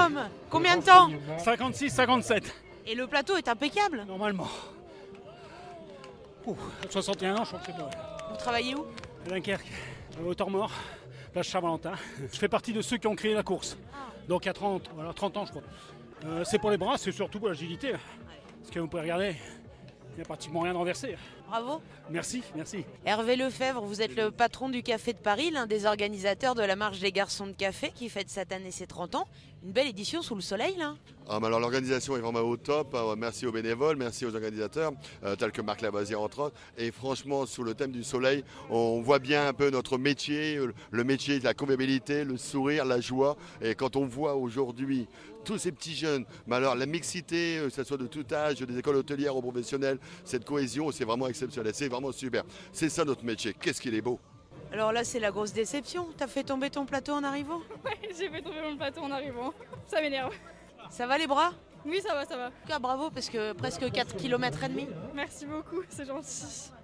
homme. Combien de temps? 56, 57, Et le plateau est impeccable. normalement. 61 ans, je crois que c'est pas. Vous travaillez où? À Dunkerque, au Temps-Mort, place Charles-Valentin. Je fais partie de ceux qui ont créé la course. Donc il y a 30 ans, je crois. C'est pour les bras, c'est surtout pour l'agilité. Parce que vous pouvez regarder, il n'y a pratiquement rien de renversé. Bravo. Merci. Hervé Lefebvre, vous êtes le patron du Café de Paris, l'un des organisateurs de la marche des garçons de café qui fête cette année ses 30 ans. Une belle édition sous le soleil là. Ah, mais alors l'organisation est vraiment au top. Merci aux bénévoles, merci aux organisateurs, tels que Marc Lavoisier entre autres. Et franchement, sous le thème du soleil, on voit bien un peu notre métier, le métier de la convivialité, le sourire, la joie. Et quand on voit aujourd'hui tous ces petits jeunes, mais alors la mixité, que ce soit de tout âge, des écoles hôtelières aux professionnels, cette cohésion, c'est vraiment exceptionnel, c'est vraiment super. C'est ça notre métier, qu'est-ce qu'il est beau. Alors là c'est la grosse déception, t'as fait tomber ton plateau en arrivant? Ouais, j'ai fait tomber mon plateau en arrivant. Ça m'énerve. Ça va les bras? Oui, ça va, ça va. Ah, bravo parce que presque 4 km et demi. Merci beaucoup, c'est gentil.